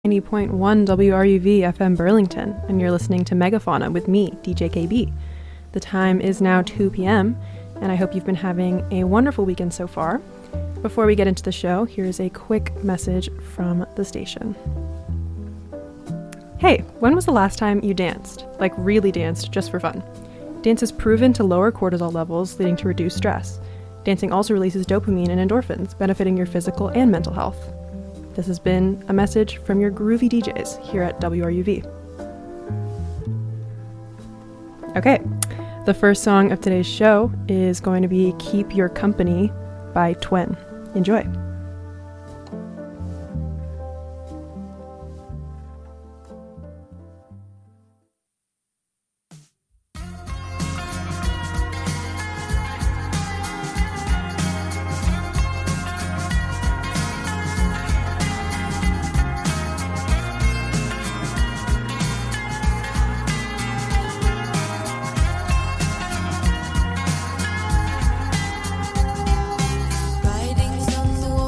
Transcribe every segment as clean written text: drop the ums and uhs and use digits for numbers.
90.1 WRUV FM Burlington, and you're listening to Megafauna with me, DJ KB. The time is now 2 p.m., and I hope you've been having a wonderful weekend so far. Before we get into the show, here's a quick message from the station. Hey, when was the last time you danced? Like really danced, just for fun? Dance is proven to lower cortisol levels, leading to reduced stress. Dancing also releases dopamine and endorphins, benefiting your physical and mental health. This has been a message from your groovy DJs here at WRUV. Okay, the first song of today's show is going to be Keep Your Company by Twen. Enjoy. Writings on the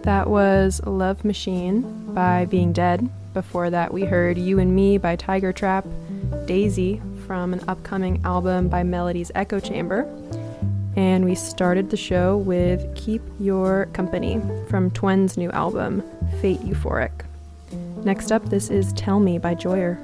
That was Love Machine by Being Dead. Before that, we heard You and Me by Tiger Trap, Daisy from an upcoming album by Melody's Echo Chamber, and we started the show with Keep Your Company from Twen's new album, Fate Euphoric. Next up, this is Tell Me by Joyer.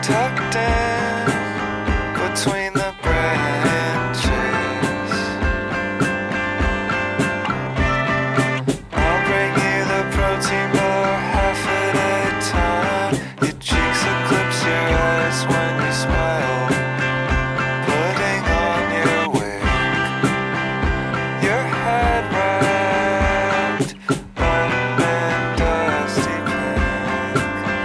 tucked in between the branches. I'll bring you the protein bar half at a time. Your cheeks eclipse your eyes when you smile, putting on your wig, your head wrapped up in dusty pink.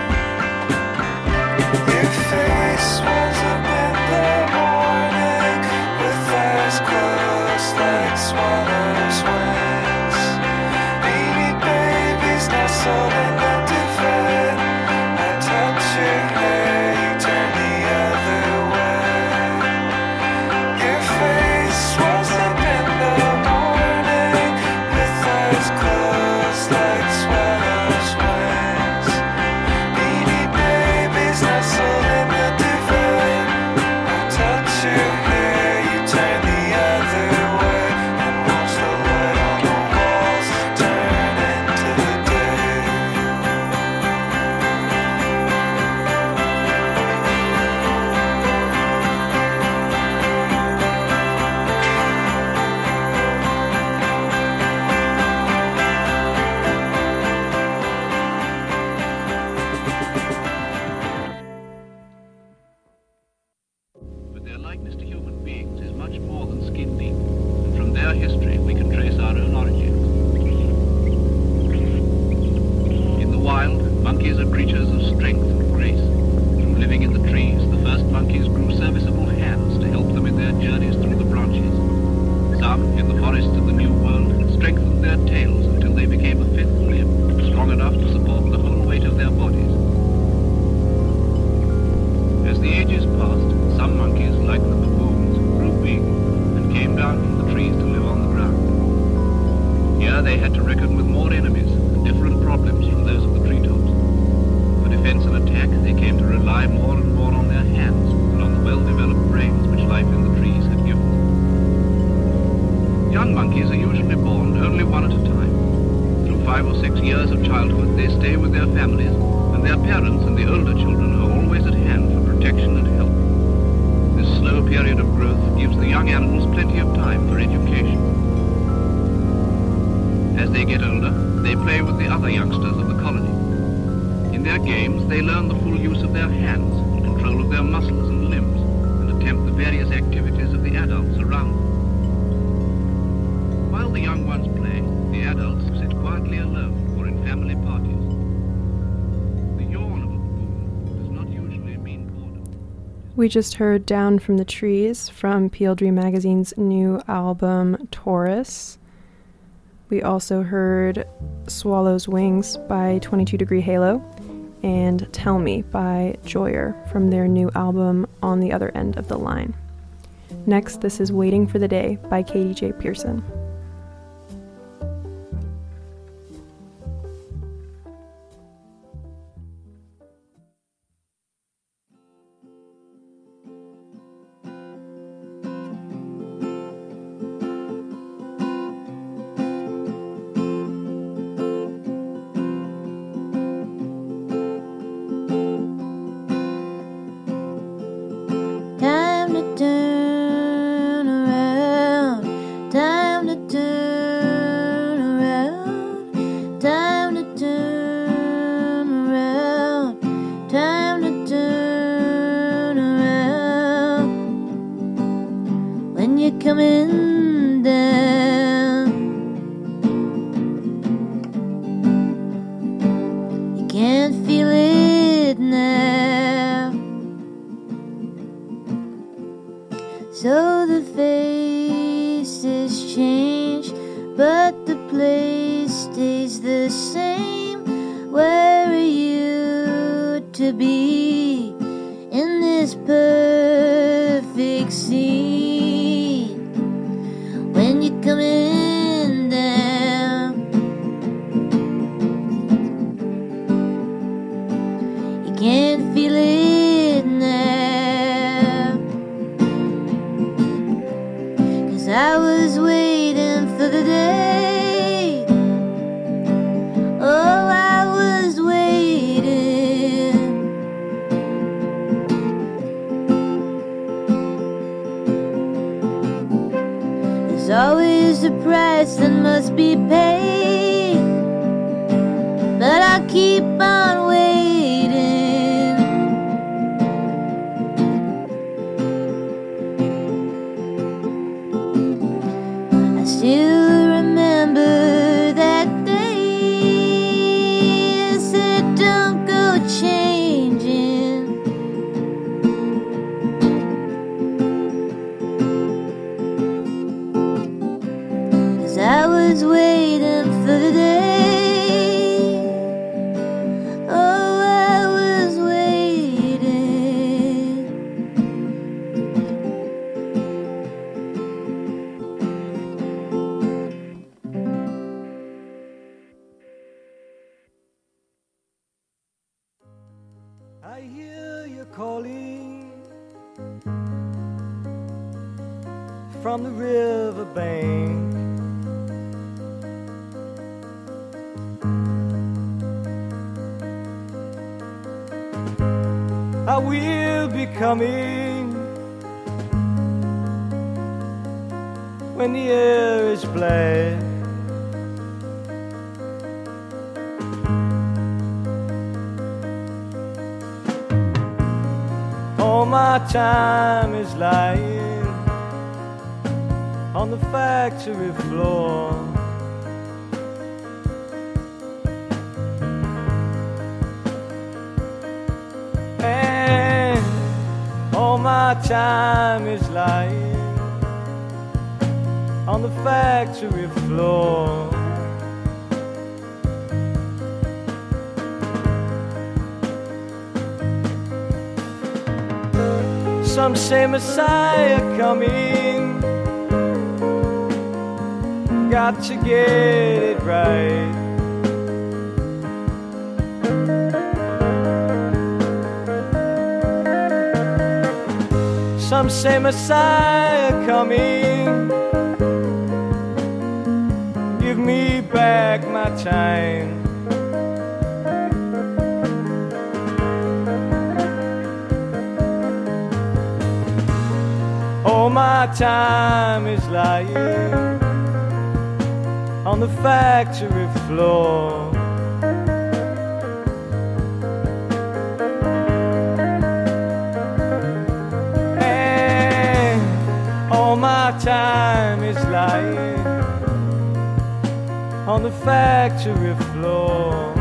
Your face was up in the morning with eyes closed like swallows' wings. Beanie babies nestled in the duvet. I touch your hair, you turn the other way. Your face was up in the morning with eyes closed like swallows' wings. Beanie babies nestled in the duvet. I touch your hair, you turn the other way, and watch the light on the walls turn into the day. But their likeness to human beings is much more than skin deep, and from their history we can trace our own origins. In the wild, monkeys are creatures of strength and grace. From living in the trees, the first monkeys grew serviceable hands to help them in their journeys through the branches. Some, in the forests of the New World, strengthened their tails until they became a fifth limb, strong enough to support the whole weight of their bodies. As the ages passed, some monkeys, like the baboons, grew big and came down from the trees to live on the ground. Here they had to reckon with more enemies and different problems from those of the treetops. For defense and attack, they came to rely more and more on their hands and on the well-developed brains which life in the trees had given them. Young monkeys are usually born only one at a time. Through 5 or 6 years of childhood, they stay with their families, and their parents and the older children are always at hand for protection and help. This slow period of growth gives the young animals plenty of time for education. As they get older, they play with the other youngsters of the colony. In their games, they learn the full use of their hands, and control of their muscles and limbs, and attempt the various activities of the adults around them. While the young ones play, the adults sit quietly alone or in family parties. The yawn of a baboon does not usually mean boredom. We just heard Down from the Trees from Peel Dream Magazine's new album, Taurus. We also heard Swallow's Wings by 22 Degree Halo and Tell Me by Joyer from their new album On the Other End of the Line. Next, this is Waiting for the Day by Katie J. Pearson. Time to turn around, time to turn around, time to turn around, time to turn around. When you're coming down, you can't feel it now. So the faces change, but the place stays the same. Where are you to be in this perfect scene? When you're coming down, you can't feel it now. I was waiting for the day. Oh, I was waiting. There's a price that must be paid, but I keep on waiting. I still remember that day. I said, don't go changing. I was waiting for the day. Oh, I was waiting. I hear you calling from the riverbank. I will be coming when the air is black. All my time is lying on the factory floor. And all my time is lying on the factory floor. Some say Messiah coming, got to get it right. Some say Messiah coming, give me back my time. All my time is lying on the factory floor. And all my time is lying on the factory floor.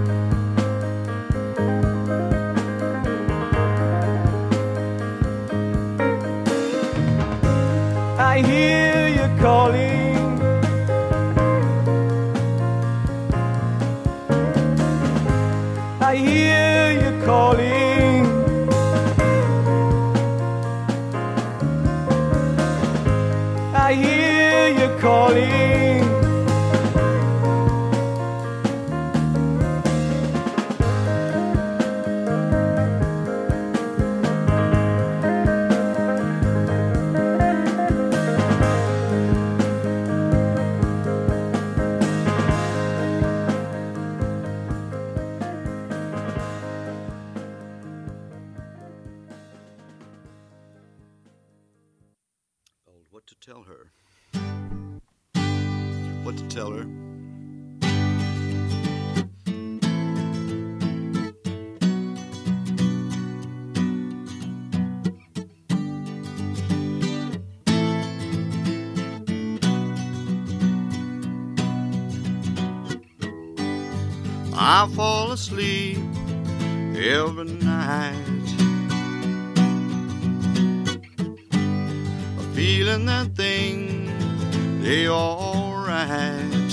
I hear you calling, I hear you calling, I hear you calling. What to tell her? What to tell her? I fall asleep every night, feeling that things, they alright.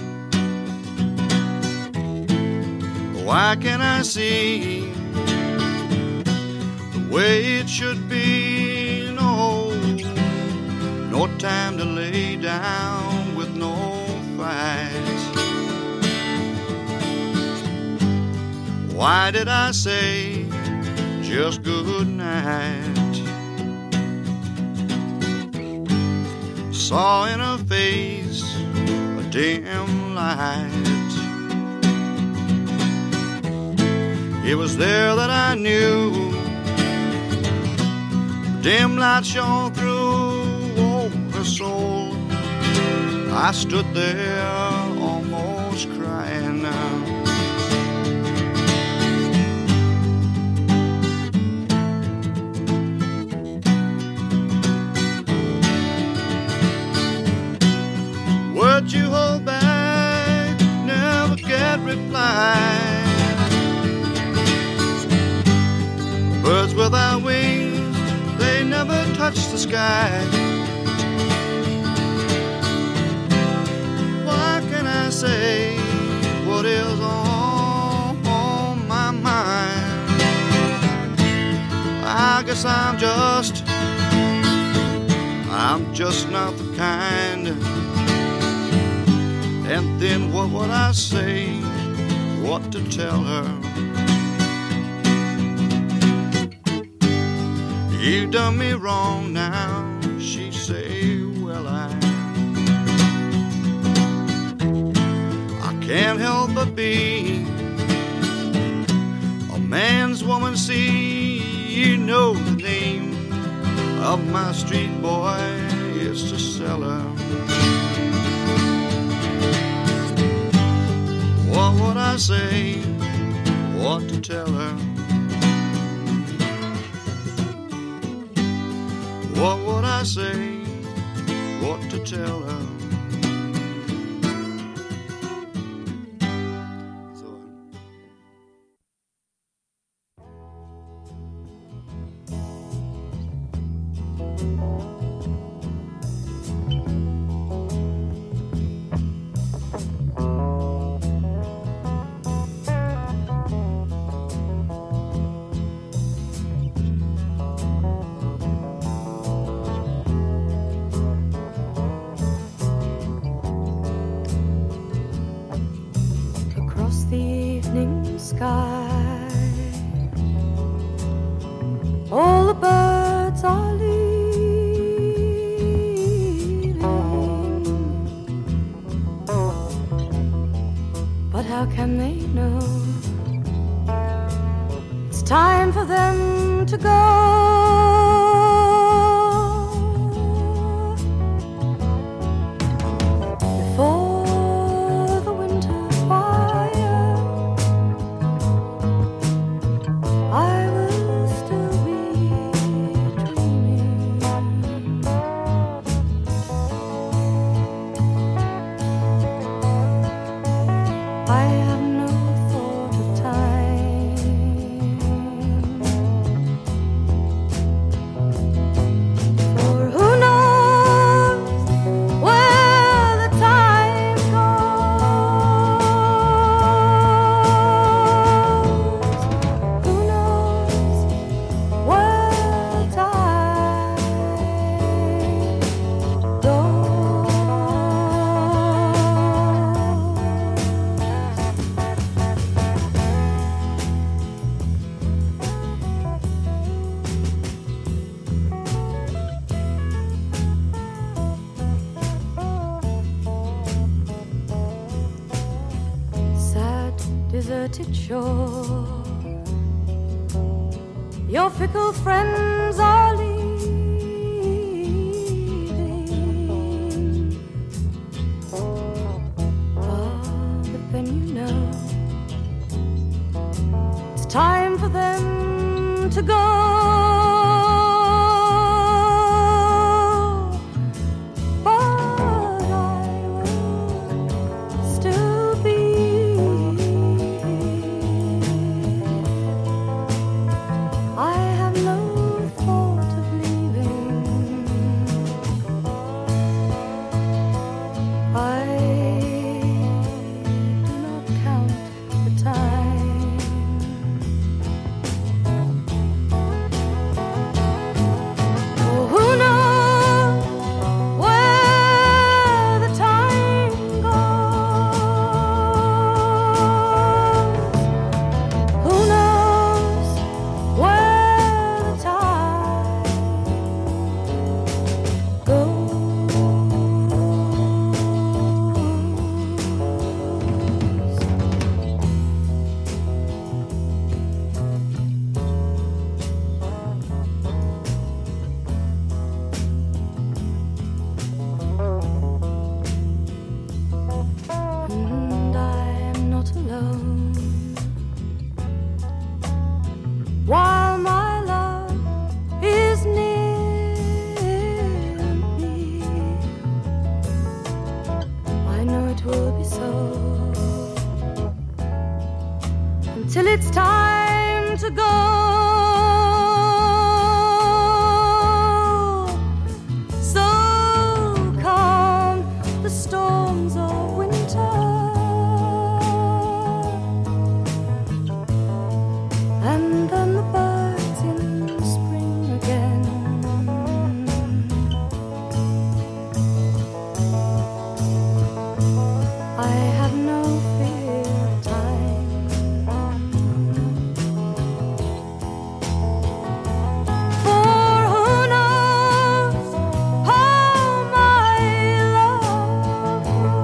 Why can't I see the way it should be? No time to lay down with no fight. Why did I say just good night? Saw in her face a dim light. It was there that I knew the dim light shone through her soul. I stood there almost crying now. Words you hold back never get reply. Birds without wings, they never touch the sky. What can I say? What is on my mind? I guess I'm just not the kind. And then what would I say? What to tell her? You done me wrong now, she say. Well, I can't help but be a man's woman. See, you know the name of my street boy is to sell her. What would I say? What to tell her? What would I say? What to tell her? Sky, all the birds are leaving, but how can they know it's time for them to go? Before the winter fire, I will still be dreaming. I have no thought of time, for who knows where the time goes? Who knows where the time goes? Sad, deserted shore, your fickle friends are leaving. But then you know it's time for them to go. But I will still be. I have no thought of leaving. I do not count the time. while my love is near me. I know it will be so until it's time to go. So calm the storms of winter, and then the birds in spring again. I have no fear of time, for who knows how my love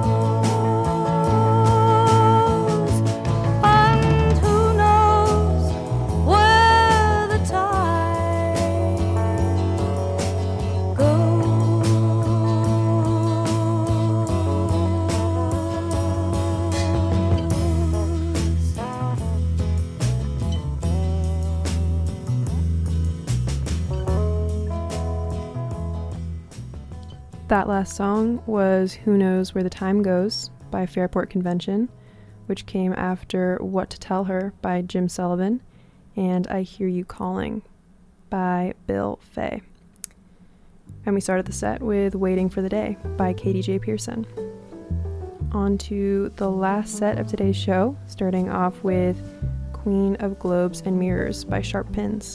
grows, and who knows where the tide goes. That last song was Who Knows Where the Time Goes by Fairport Convention, which came after What to Tell Her by Jim Sullivan, and I Hear You Calling by Bill Fay. And we started the set with Waiting for the Day by Katie J. Pearson. On to the last set of today's show, starting off with Queen of Globes and Mirrors by Sharp Pins.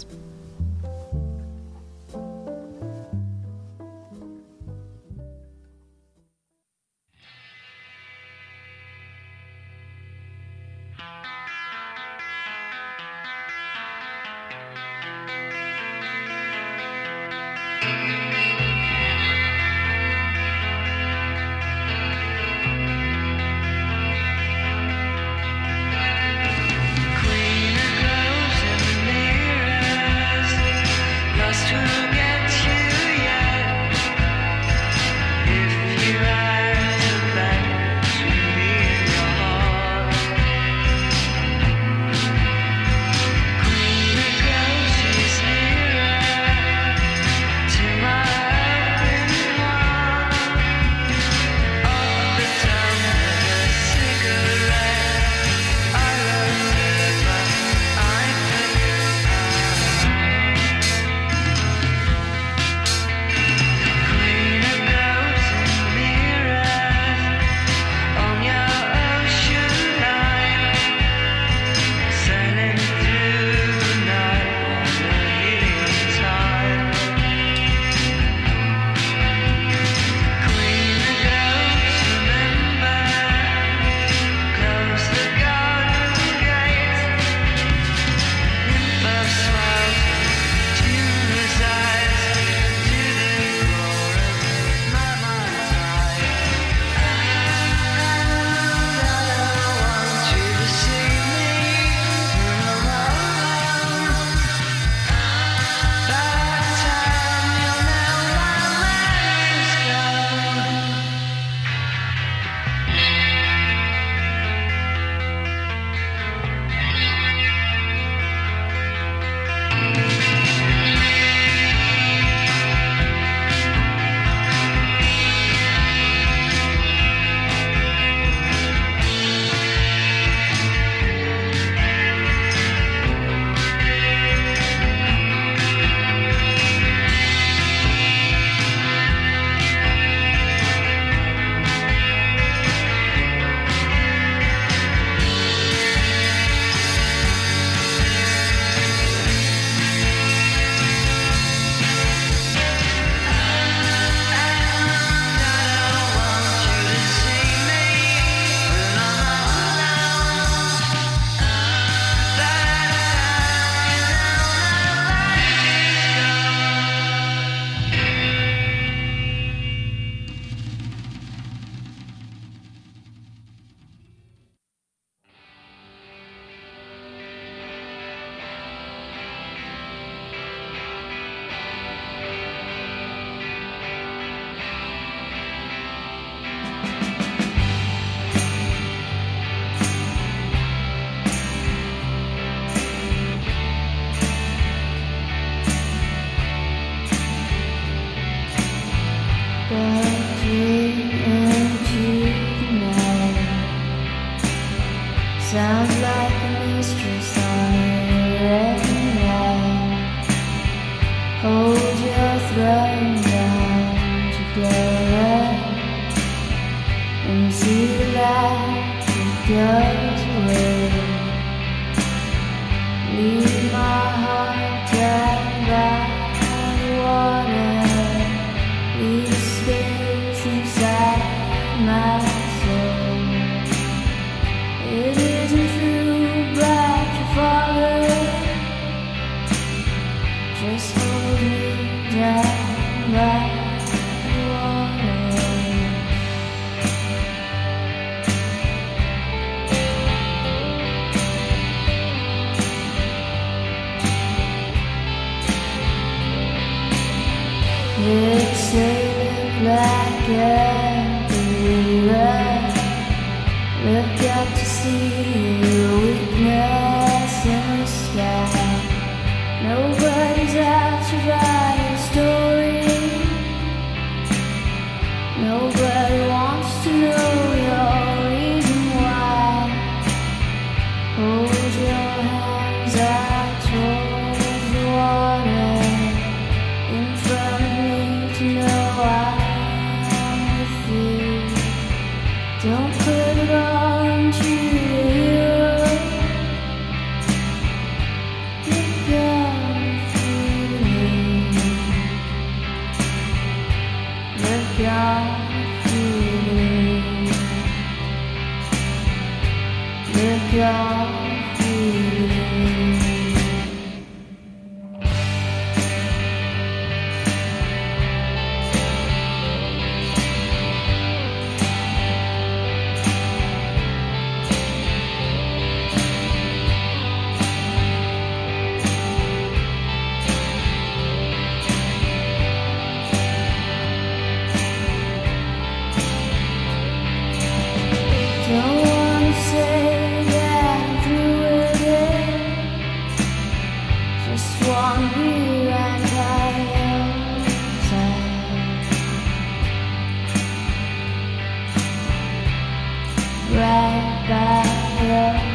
Queen of globes and mirrors. goes away. Leave my heart down by the water. Leave space inside my soul. It isn't true about your father. Just hold me down by the water. It's sailing like a mirror. Look up to see your weakness in the sky. Nobody's out to write a story. Nobody wants to know your reason why. Hold your hands out towards the water. In front of me to know I'm with you. Don't put it on to you. Look out for me. Look out for me. Look out for me. Don't wanna say that I'm through with it. Just wanna be right by your side. Right by your side.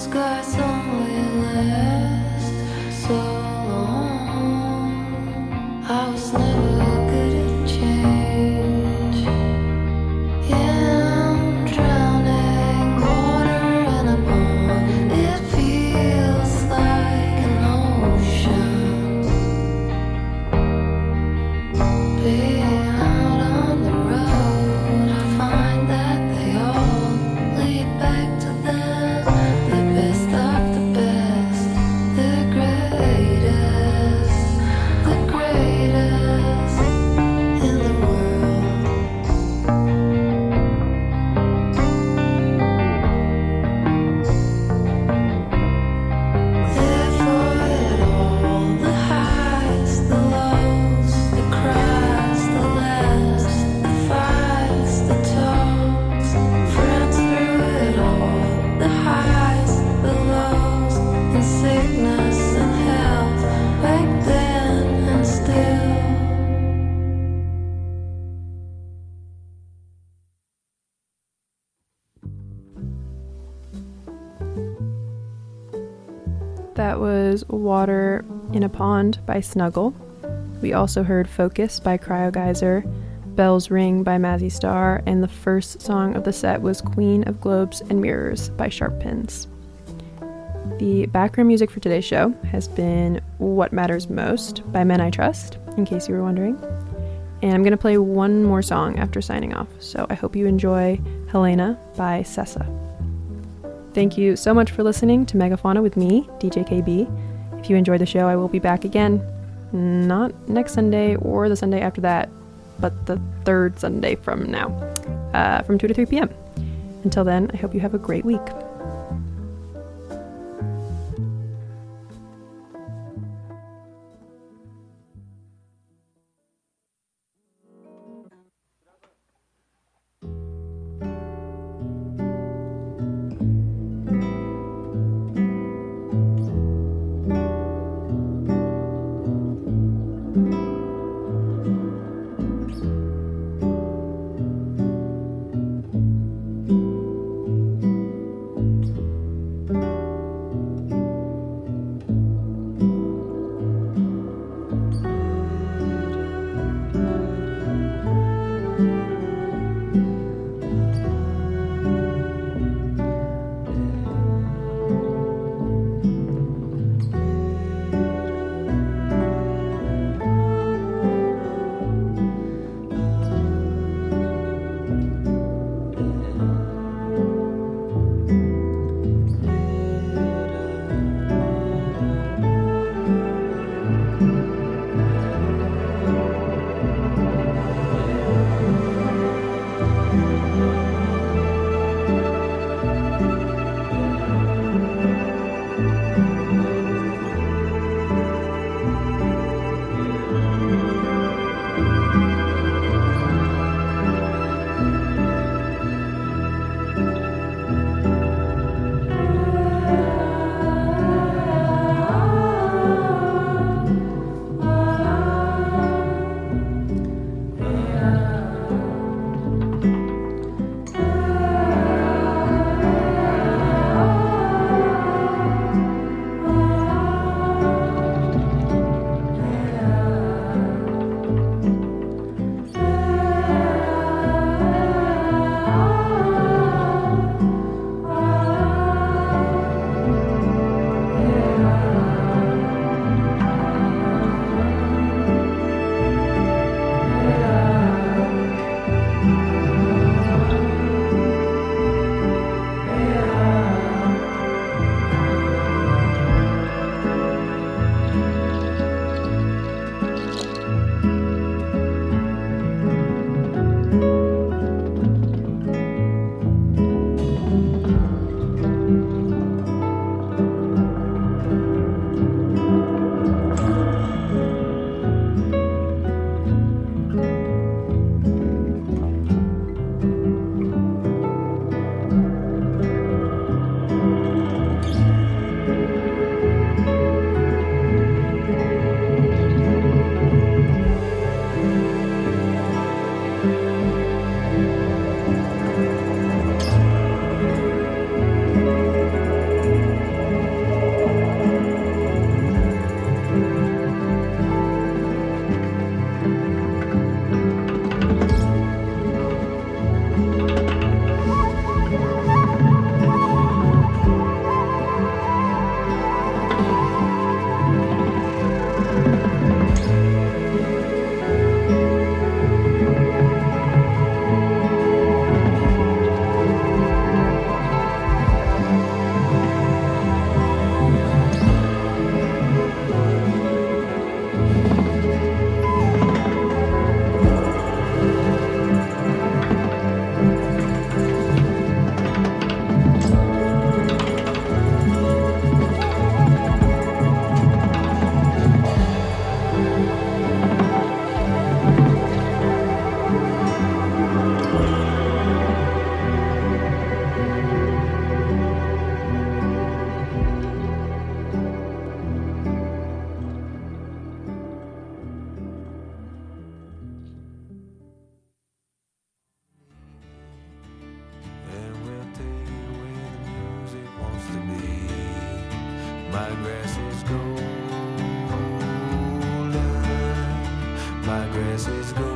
skies only last so long. I was never good at change. Yeah, I'm drowning water in a pond. It feels like an ocean. Being out on the road, I find that they all lead back to the best of the best, the greatest in the world. There for it all, the highs, the lows, the cries, the laughs, the fights, the talks, friends through it all, the highs, the lows, in sickness and health, back then and still. That was Water in a Pond by Snuggle. We also heard Focus by Cryogeyser, Bells Ring by Mazzy Star, and the first song of the set was Queen of Globes and Mirrors by Sharp Pins. The background music for today's show has been What Matters Most by Men I Trust, in case you were wondering. And I'm going to play one more song after signing off, so I hope you enjoy Helena by Sessa. Thank you so much for listening to Megafauna with me, DJ KB. If you enjoyed the show, I will be back again. Not next Sunday or the Sunday after that, but the third Sunday from now, from 2 to 3 p.m. Until then, I hope you have a great week. My grass is golden. My grass is golden.